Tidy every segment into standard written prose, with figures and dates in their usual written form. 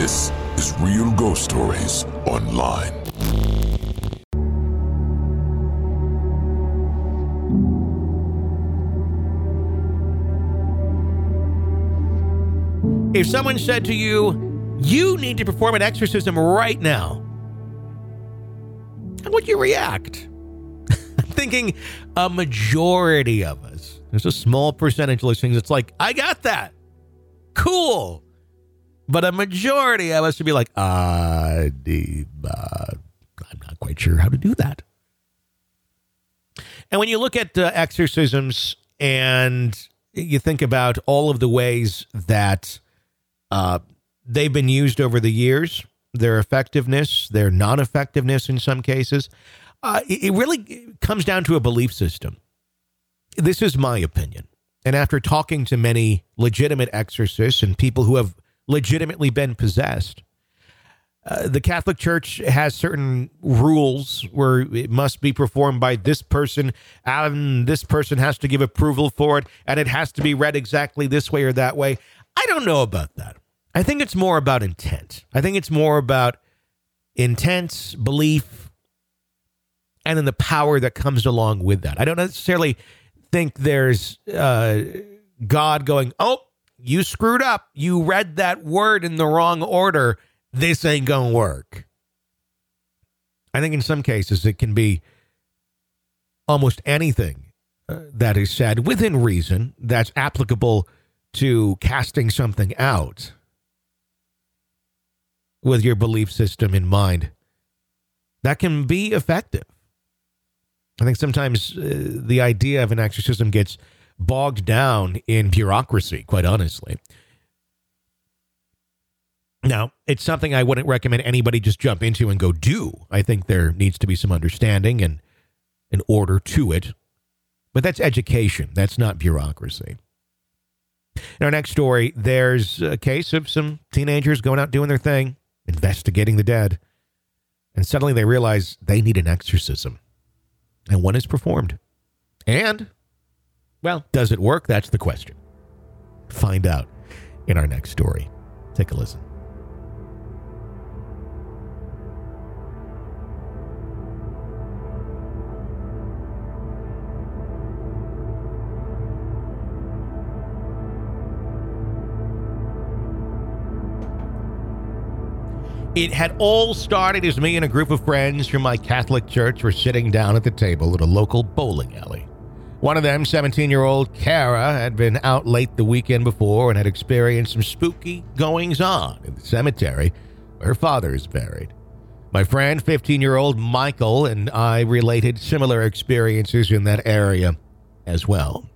This is Real Ghost Stories Online. If someone said to you, you need to perform an exorcism right now, how would you react? I'm thinking a majority of us, there's a small percentage listening that's like, I got that. Cool. But a majority of us would be like, I'm not quite sure how to do that. And when you look at exorcisms and you think about all of the ways that they've been used over the years, their effectiveness, their non-effectiveness in some cases, it really comes down to a belief system. This is my opinion. And after talking to many legitimate exorcists and people who have legitimately been possessed, the Catholic Church has certain rules where it must be performed by this person, and this person has to give approval for it, and it has to be read exactly this way or that way. I don't know about that. I think it's more about intent. I think it's more about intent, belief, and then the power that comes along with that. I don't necessarily think there's God going, oh, you screwed up. You read that word in the wrong order. This ain't going to work. I think in some cases it can be almost anything that is said within reason that's applicable to casting something out with your belief system in mind. That can be effective. I think sometimes the idea of an exorcism gets bogged down in bureaucracy, quite honestly. Now, it's something I wouldn't recommend anybody just jump into and go do. I think there needs to be some understanding and an order to it. But that's education. That's not bureaucracy. In our next story, there's a case of some teenagers going out doing their thing, investigating the dead. And suddenly they realize they need an exorcism. And one is performed. And, well, does it work? That's the question. Find out in our next story. Take a listen. It had all started as me and a group of friends from my Catholic church were sitting down at the table at a local bowling alley. One of them, 17-year-old Kara, had been out late the weekend before and had experienced some spooky goings-on in the cemetery where her father is buried. My friend, 15-year-old Michael, and I related similar experiences in that area as well.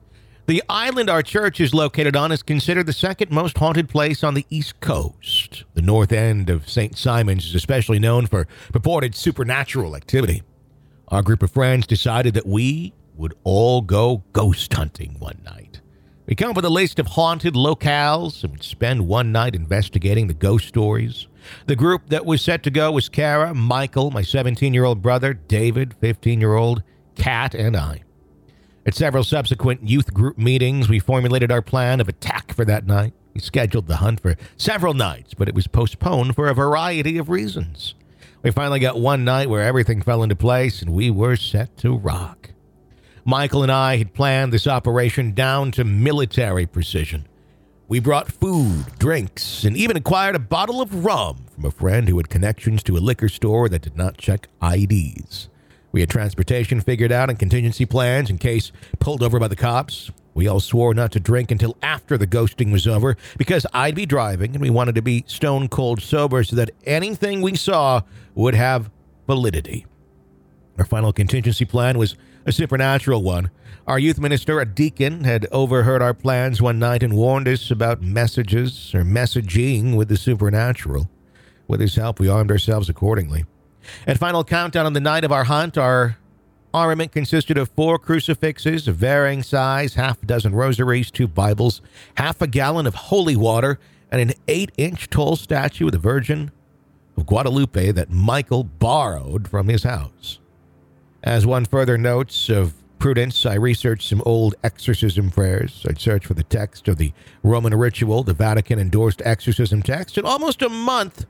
The island our church is located on is considered the second most haunted place on the East Coast. The north end of St. Simons is especially known for purported supernatural activity. Our group of friends decided that we would all go ghost hunting one night. We come up with a list of haunted locales and would spend one night investigating the ghost stories. The group that was set to go was Kara, Michael, my 17-year-old brother, David, 15-year-old, Kat, and I. At several subsequent youth group meetings, we formulated our plan of attack for that night. We scheduled the hunt for several nights, but it was postponed for a variety of reasons. We finally got one night where everything fell into place, and we were set to rock. Michael and I had planned this operation down to military precision. We brought food, drinks, and even acquired a bottle of rum from a friend who had connections to a liquor store that did not check IDs. We had transportation figured out and contingency plans in case pulled over by the cops. We all swore not to drink until after the ghosting was over because I'd be driving and we wanted to be stone cold sober so that anything we saw would have validity. Our final contingency plan was a supernatural one. Our youth minister, a deacon, had overheard our plans one night and warned us about messages or messaging with the supernatural. With his help, we armed ourselves accordingly. At final countdown on the night of our hunt, our armament consisted of 4 crucifixes of varying size, half a dozen rosaries, 2 Bibles, half a gallon of holy water, and an 8-inch tall statue of the Virgin of Guadalupe that Michael borrowed from his house. As one further notes of prudence, I researched some old exorcism prayers. I'd search for the text of the Roman ritual, the Vatican-endorsed exorcism text. In almost a month,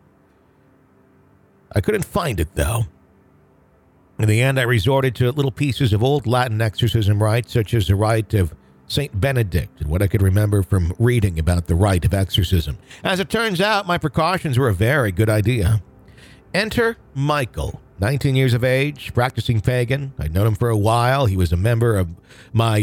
I couldn't find it, though. In the end, I resorted to little pieces of old Latin exorcism rites, such as the rite of St. Benedict, and what I could remember from reading about the rite of exorcism. As it turns out, my precautions were a very good idea. Enter Michael, 19 years of age, practicing pagan. I'd known him for a while. He was a member of my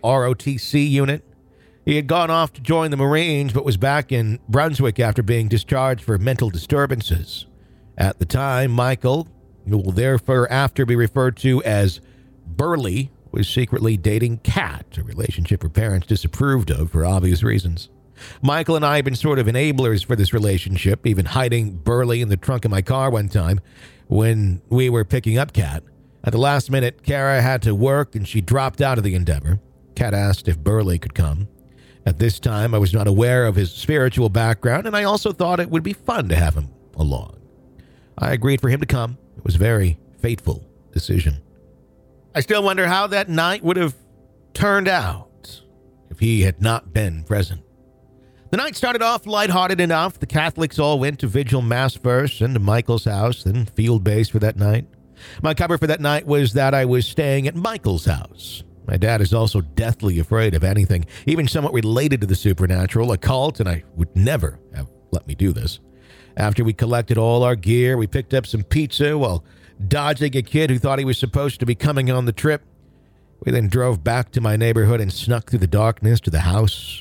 JROTC unit. He had gone off to join the Marines, but was back in Brunswick after being discharged for mental disturbances. At the time, Michael, who will therefore after be referred to as Burley, was secretly dating Kat, a relationship her parents disapproved of for obvious reasons. Michael and I had been sort of enablers for this relationship, even hiding Burley in the trunk of my car one time when we were picking up Kat. At the last minute, Kara had to work and she dropped out of the endeavor. Kat asked if Burley could come. At this time, I was not aware of his spiritual background, and I also thought it would be fun to have him along. I agreed for him to come. It was a very fateful decision. I still wonder how that night would have turned out if he had not been present. The night started off lighthearted enough. The Catholics all went to Vigil Mass first and to Michael's house, then field base for that night. My cover for that night was that I was staying at Michael's house. My dad is also deathly afraid of anything, even somewhat related to the supernatural, occult, and I would never have let me do this. After we collected all our gear, we picked up some pizza while dodging a kid who thought he was supposed to be coming on the trip. We then drove back to my neighborhood and snuck through the darkness to the house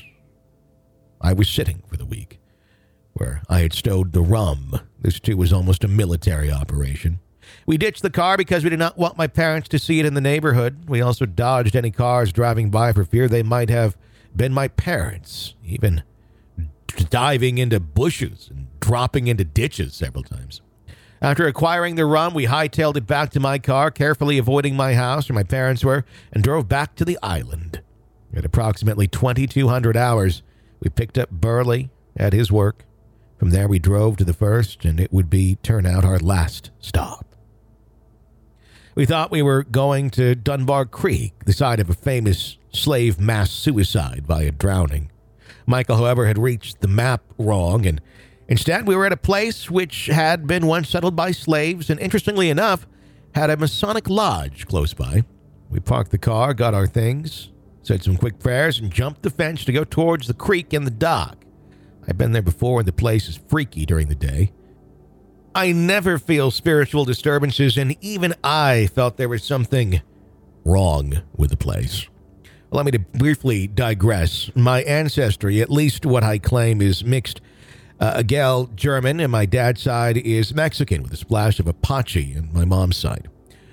I was sitting for the week, where I had stowed the rum. This, too, was almost a military operation. We ditched the car because we did not want my parents to see it in the neighborhood. We also dodged any cars driving by for fear they might have been my parents, even diving into bushes and dropping into ditches several times. After acquiring the rum, we hightailed it back to my car, carefully avoiding my house where my parents were, and drove back to the island. At approximately 2200 hours, we picked up Burley at his work. From there, we drove to the first, and it would turn out our last stop. We thought we were going to Dunbar Creek, the site of a famous slave mass suicide via drowning. Michael, however, had reached the map wrong, and instead we were at a place which had been once settled by slaves, and interestingly enough, had a Masonic lodge close by. We parked the car, got our things, said some quick prayers, and jumped the fence to go towards the creek and the dock. I've been there before, and the place is freaky during the day. I never feel spiritual disturbances, and even I felt there was something wrong with the place. Allow me to briefly digress. My ancestry, at least what I claim, is mixed Agel German, and my dad's side is Mexican, with a splash of Apache on my mom's side.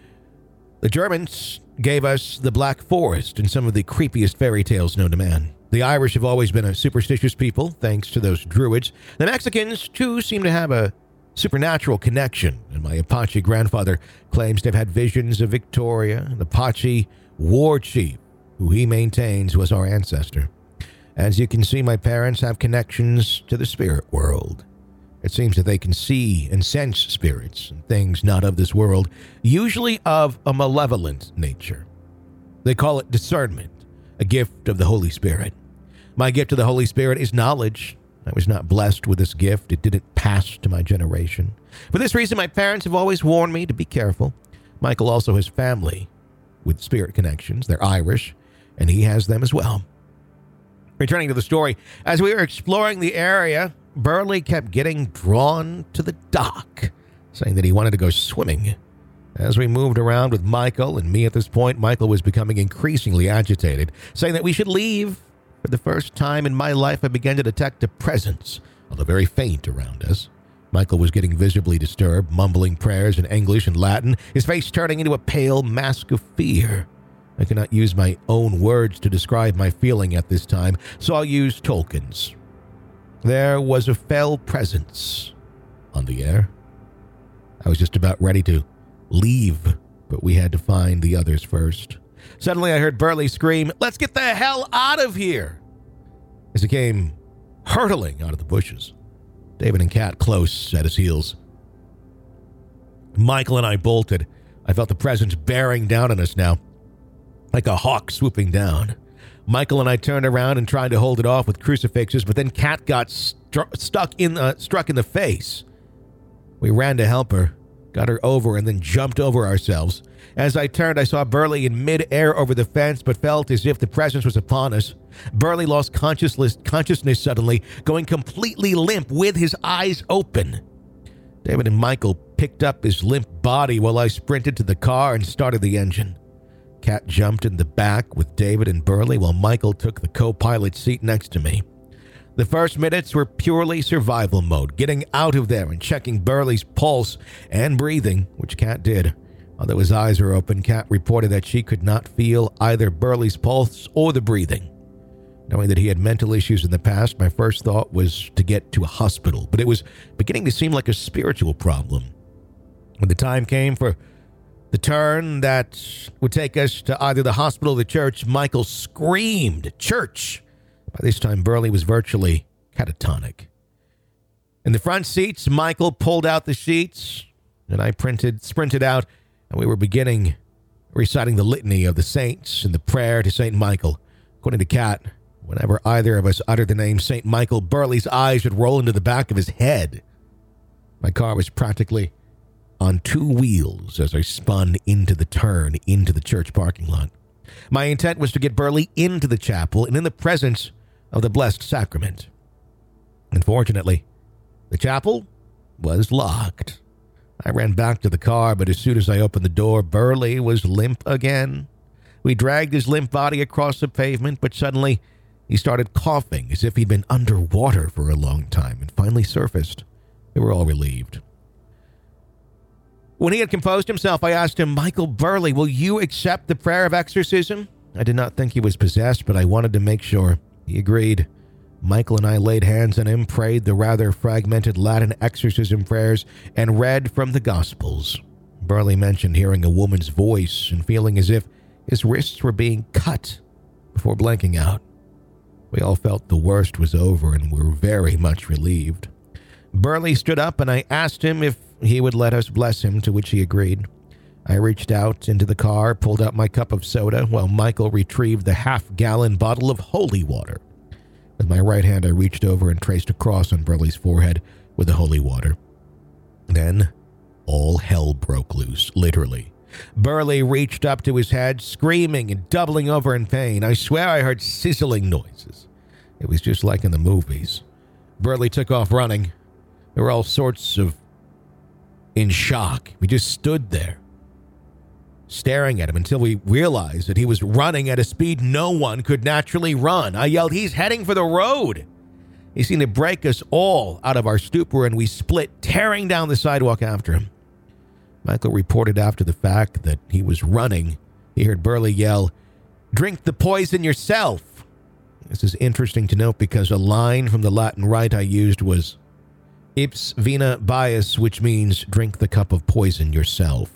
The Germans gave us the Black Forest and some of the creepiest fairy tales known to man. The Irish have always been a superstitious people, thanks to those druids. The Mexicans, too, seem to have a supernatural connection, and my Apache grandfather claims to have had visions of Victoria, an Apache war chief, who he maintains was our ancestor. As you can see, my parents have connections to the spirit world. It seems that they can see and sense spirits and things not of this world, usually of a malevolent nature. They call it discernment, a gift of the Holy Spirit. My gift to the Holy Spirit is knowledge. I was not blessed with this gift. It didn't pass to my generation. For this reason, my parents have always warned me to be careful. Michael also has family with spirit connections. They're Irish, and he has them as well. Returning to the story, as we were exploring the area, Burley kept getting drawn to the dock, saying that he wanted to go swimming. As we moved around with Michael and me at this point, Michael was becoming increasingly agitated, saying that we should leave. For the first time in my life, I began to detect a presence, although very faint, around us. Michael was getting visibly disturbed, mumbling prayers in English and Latin, his face turning into a pale mask of fear. I cannot use my own words to describe my feeling at this time, so I'll use Tolkien's. There was a fell presence on the air. I was just about ready to leave, but we had to find the others first. Suddenly I heard Burley scream, "Let's get the hell out of here!" as he came hurtling out of the bushes, David and Kat close at his heels. Michael and I bolted. I felt the presence bearing down on us now. like a hawk swooping down. Michael and I turned around and tried to hold it off with crucifixes, but then Kat got struck in the face. We ran to help her, got her over, and then jumped over ourselves. As I turned, I saw Burley in mid-air over the fence, but felt as if the presence was upon us. Burley lost consciousness suddenly, going completely limp with his eyes open. David and Michael picked up his limp body while I sprinted to the car and started the engine. Kat jumped in the back with David and Burley while Michael took the co-pilot seat next to me. The first minutes were purely survival mode, getting out of there and checking Burley's pulse and breathing, which Kat did. Although his eyes were open, Kat reported that she could not feel either Burley's pulse or the breathing. Knowing that he had mental issues in the past, my first thought was to get to a hospital, but it was beginning to seem like a spiritual problem. When the time came for the turn that would take us to either the hospital or the church, Michael screamed, "Church!" By this time, Burley was virtually catatonic. In the front seats, Michael pulled out the sheets, and I sprinted out, and we were beginning reciting the litany of the saints and the prayer to St. Michael. According to Kat, whenever either of us uttered the name St. Michael, Burley's eyes would roll into the back of his head. My car was practically on two wheels as I spun into the turn into the church parking lot. My intent was to get Burley into the chapel and in the presence of the Blessed Sacrament. Unfortunately, the chapel was locked. I ran back to the car, but as soon as I opened the door, Burley was limp again. We dragged his limp body across the pavement, but suddenly he started coughing as if he'd been underwater for a long time and finally surfaced. We were all relieved. When he had composed himself, I asked him, "Michael Burley, will you accept the prayer of exorcism?" I did not think he was possessed, but I wanted to make sure. He agreed. Michael and I laid hands on him, prayed the rather fragmented Latin exorcism prayers, and read from the Gospels. Burley mentioned hearing a woman's voice and feeling as if his wrists were being cut before blanking out. We all felt the worst was over and were very much relieved. Burley stood up and I asked him if he would let us bless him, to which he agreed. I reached out into the car, pulled out my cup of soda, while Michael retrieved the half-gallon bottle of holy water. With my right hand, I reached over and traced a cross on Burley's forehead with the holy water. Then, all hell broke loose, literally. Burley reached up to his head, screaming and doubling over in pain. I swear I heard sizzling noises. It was just like in the movies. Burley took off running. There were all sorts of in shock. We just stood there, staring at him until we realized that he was running at a speed no one could naturally run. I yelled, "He's heading for the road!" He seemed to break us all out of our stupor, and we split, tearing down the sidewalk after him. Michael reported after the fact that he was running. He heard Burley yell, "Drink the poison yourself!" This is interesting to note because a line from the Latin rite I used was "Ips vena bias," which means drink the cup of poison yourself.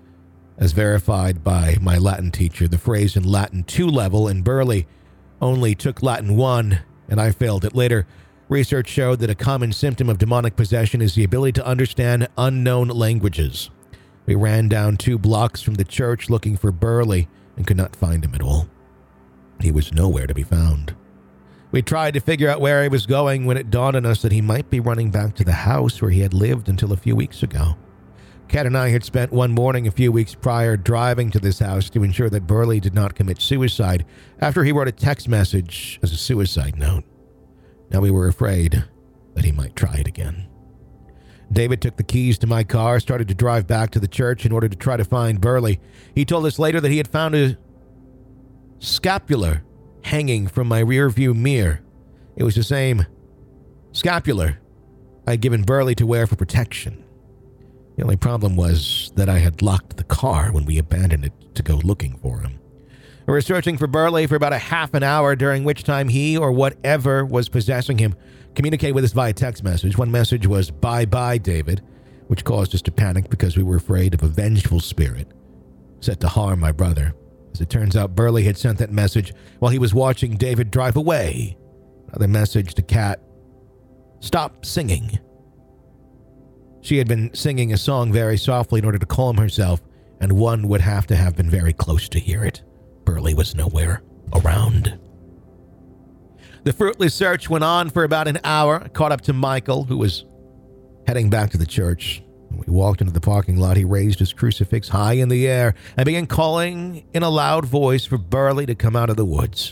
As verified by my Latin teacher, the phrase in Latin 2 level, and Burley only took Latin 1, and I failed it later. Research showed that a common symptom of demonic possession is the ability to understand unknown languages. We ran down 2 blocks from the church looking for Burley and could not find him at all. He was nowhere to be found. We tried to figure out where he was going when it dawned on us that he might be running back to the house where he had lived until a few weeks ago. Kat and I had spent one morning a few weeks prior driving to this house to ensure that Burley did not commit suicide after he wrote a text message as a suicide note. Now we were afraid that he might try it again. David took the keys to my car, started to drive back to the church in order to try to find Burley. He told us later that he had found a scapular hanging from my rearview mirror. It was the same scapular I'd given Burley to wear for protection. The only problem was that I had locked the car when we abandoned it to go looking for him. We were searching for Burley for about a half an hour, during which time he or whatever was possessing him communicated with us via text message. One message was, "Bye-bye, David," which caused us to panic because we were afraid of a vengeful spirit set to harm my brother. As it turns out, Burley had sent that message while he was watching David drive away. Another message to Kat, "Stop singing." She had been singing a song very softly in order to calm herself, and one would have to have been very close to hear it. Burley was nowhere around. The fruitless search went on for about an hour. I caught up to Michael, who was heading back to the church. When we walked into the parking lot, he raised his crucifix high in the air and began calling in a loud voice for Burley to come out of the woods.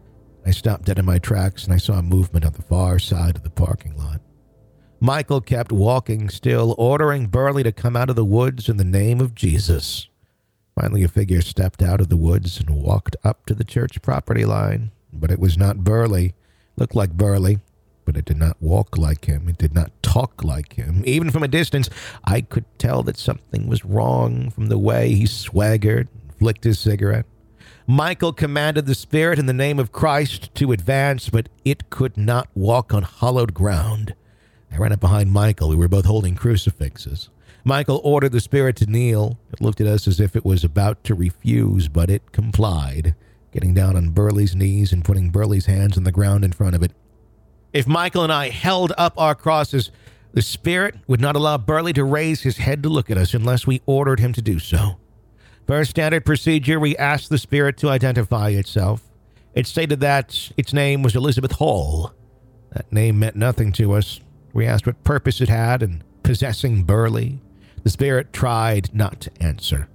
I stopped dead in my tracks, and I saw a movement on the far side of the parking lot. Michael kept walking still, ordering Burley to come out of the woods in the name of Jesus. Finally, a figure stepped out of the woods and walked up to the church property line. But it was not Burley. It looked like Burley, but it did not walk like him. It did not talk like him. Even from a distance, I could tell that something was wrong from the way he swaggered and flicked his cigarette. Michael commanded the spirit in the name of Christ to advance, but it could not walk on hallowed ground. I ran up behind Michael. We were both holding crucifixes. Michael ordered the spirit to kneel. It looked at us as if it was about to refuse, but it complied, getting down on Burley's knees and putting Burley's hands on the ground in front of it. If Michael and I held up our crosses, the spirit would not allow Burley to raise his head to look at us unless we ordered him to do so. For standard procedure, we asked the spirit to identify itself. It stated that its name was Elizabeth Hall. That name meant nothing to us. We asked what purpose it had in possessing Burley. The spirit tried not to answer.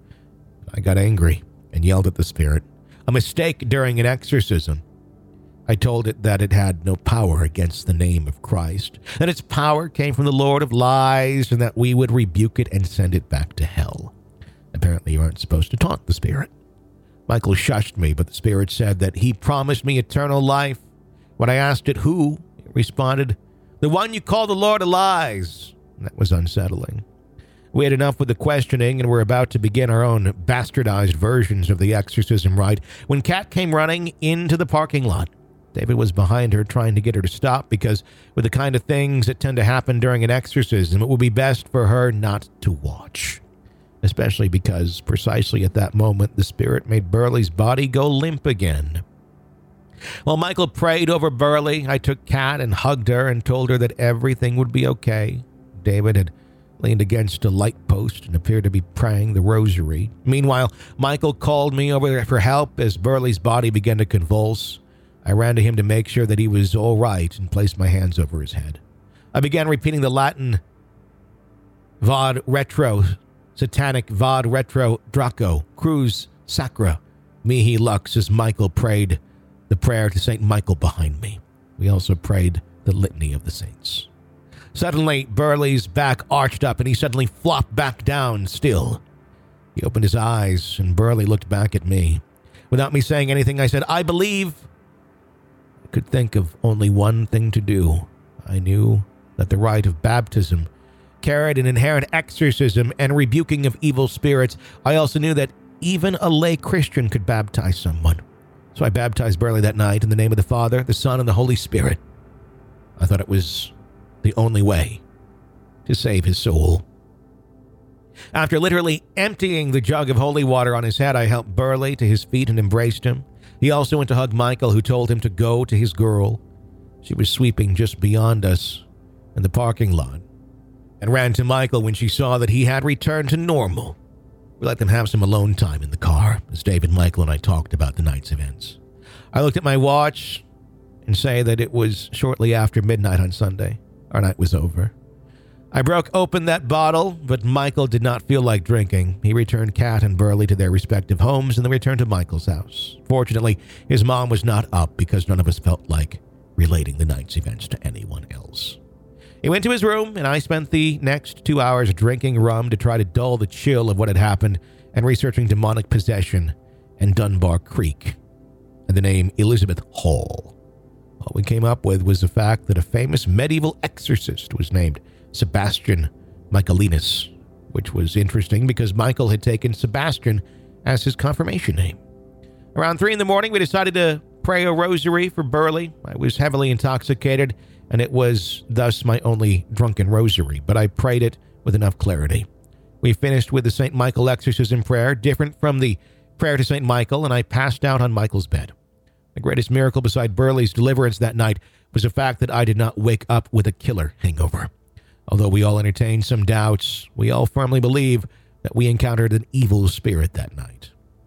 I got angry and yelled at the spirit. A mistake during an exorcism. I told it that it had no power against the name of Christ, that its power came from the Lord of lies, and that we would rebuke it and send it back to hell. Apparently, you aren't supposed to taunt the spirit. Michael shushed me, but the spirit said that he promised me eternal life. When I asked it who, it responded, "The one you call the Lord of lies." That was unsettling. We had enough with the questioning and were about to begin our own bastardized versions of the exorcism rite when Kat came running into the parking lot. David was behind her trying to get her to stop because with the kind of things that tend to happen during an exorcism, it would be best for her not to watch. Especially because precisely at that moment, the spirit made Burley's body go limp again. While Michael prayed over Burley, I took Kat and hugged her and told her that everything would be okay. David had leaned against a light post and appeared to be praying the rosary. Meanwhile, Michael called me over there for help as Burley's body began to convulse. I ran to him to make sure that he was all right and placed my hands over his head. I began repeating the Latin Vade Retro, Satanic Vade Retro Draco, Cruz Sacra, Mihi Lux, as Michael prayed the prayer to St. Michael behind me. We also prayed the Litany of the Saints. Suddenly, Burley's back arched up and he suddenly flopped back down still. He opened his eyes and Burley looked back at me. Without me saying anything, I said, "I believe." I could think of only one thing to do. I knew that the rite of baptism carried an inherent exorcism and rebuking of evil spirits. I also knew that even a lay Christian could baptize someone. So I baptized Burley that night in the name of the Father, the Son, and the Holy Spirit. I thought it was the only way to save his soul. After literally emptying the jug of holy water on his head, I helped Burley to his feet and embraced him. He also went to hug Michael, who told him to go to his girl. She was sweeping just beyond us in the parking lot, and ran to Michael when she saw that he had returned to normal. We let them have some alone time in the car as David, Michael, and I talked about the night's events. I looked at my watch and say that it was shortly after midnight on Sunday. Our night was over. I broke open that bottle, but Michael did not feel like drinking. He returned Kat and Burley to their respective homes and then returned to Michael's house. Fortunately, his mom was not up because none of us felt like relating the night's events to anyone else. He went to his room, and I spent the next 2 hours drinking rum to try to dull the chill of what had happened and researching demonic possession and Dunbar Creek and the name Elizabeth Hall. What we came up with was the fact that a famous medieval exorcist was named Sebastian Michaelinus, which was interesting because Michael had taken Sebastian as his confirmation name. Around 3 a.m, we decided to pray a rosary for Burley. I was heavily intoxicated, and it was thus my only drunken rosary, but I prayed it with enough clarity. We finished with the St. Michael exorcism prayer, different from the prayer to St. Michael, and I passed out on Michael's bed. The greatest miracle beside Burley's deliverance that night was the fact that I did not wake up with a killer hangover. Although we all entertained some doubts, we all firmly believe that we encountered an evil spirit that night.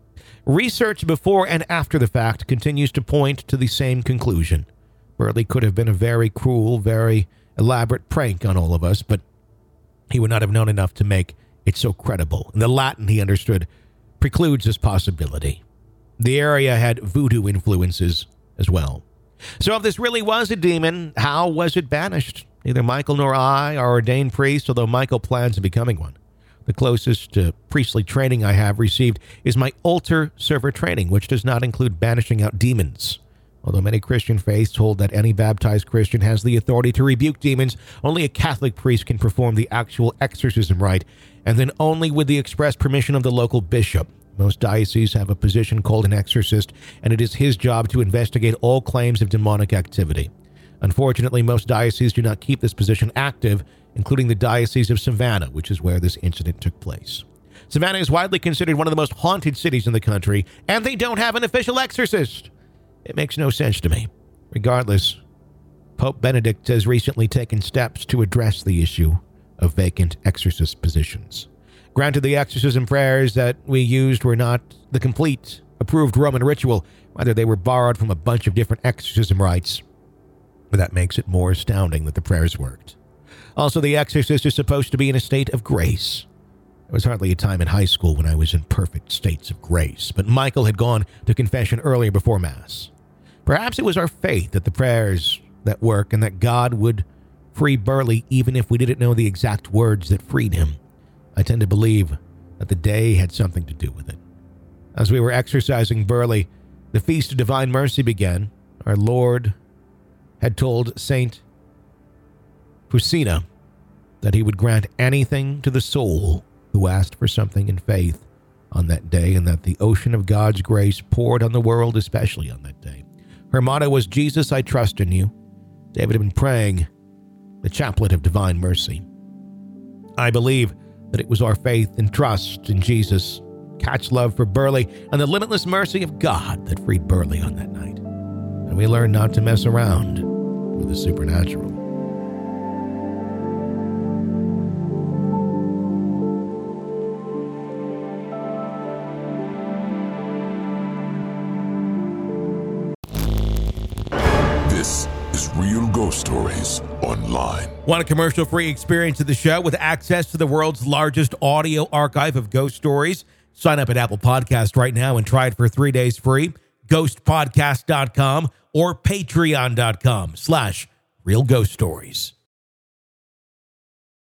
Research before and after the fact continues to point to the same conclusion. Burley could have been a very cruel, very elaborate prank on all of us, but he would not have known enough to make it so credible. And the Latin he understood precludes this possibility. The area had voodoo influences as well. So if this really was a demon, how was it banished? Neither Michael nor I are ordained priests, although Michael plans on becoming one. The closest priestly training I have received is my altar server training, which does not include banishing out demons. Although many Christian faiths hold that any baptized Christian has the authority to rebuke demons, only a Catholic priest can perform the actual exorcism rite, and then only with the express permission of the local bishop. Most dioceses have a position called an exorcist, and it is his job to investigate all claims of demonic activity. Unfortunately, most dioceses do not keep this position active, including the Diocese of Savannah, which is where this incident took place. Savannah is widely considered one of the most haunted cities in the country, and they don't have an official exorcist. It makes no sense to me. Regardless, Pope Benedict has recently taken steps to address the issue of vacant exorcist positions. Granted, the exorcism prayers that we used were not the complete, approved Roman ritual. Rather, they were borrowed from a bunch of different exorcism rites. But that makes it more astounding that the prayers worked. Also, the exorcist is supposed to be in a state of grace. There was hardly a time in high school when I was in perfect states of grace, but Michael had gone to confession earlier before Mass. Perhaps it was our faith that the prayers that work and that God would free Burley even if we didn't know the exact words that freed him. I tend to believe that the day had something to do with it. As we were exorcising Burley, the Feast of Divine Mercy began. Our Lord had told Saint Fusina that he would grant anything to the soul who asked for something in faith on that day, and that the ocean of God's grace poured on the world, especially on that day. Her motto was, "Jesus, I trust in you." David had been praying the chaplet of divine mercy. I believe that it was our faith and trust in Jesus, Cat's love for Burley, and the limitless mercy of God that freed Burley on that night. And we learned not to mess around with the supernatural. This is Real Ghost Stories Online. Want a commercial-free experience of the show with access to the world's largest audio archive of ghost stories? Sign up at Apple Podcast right now and try it for 3 days free. Ghostpodcast.com or patreon.com/realghoststories.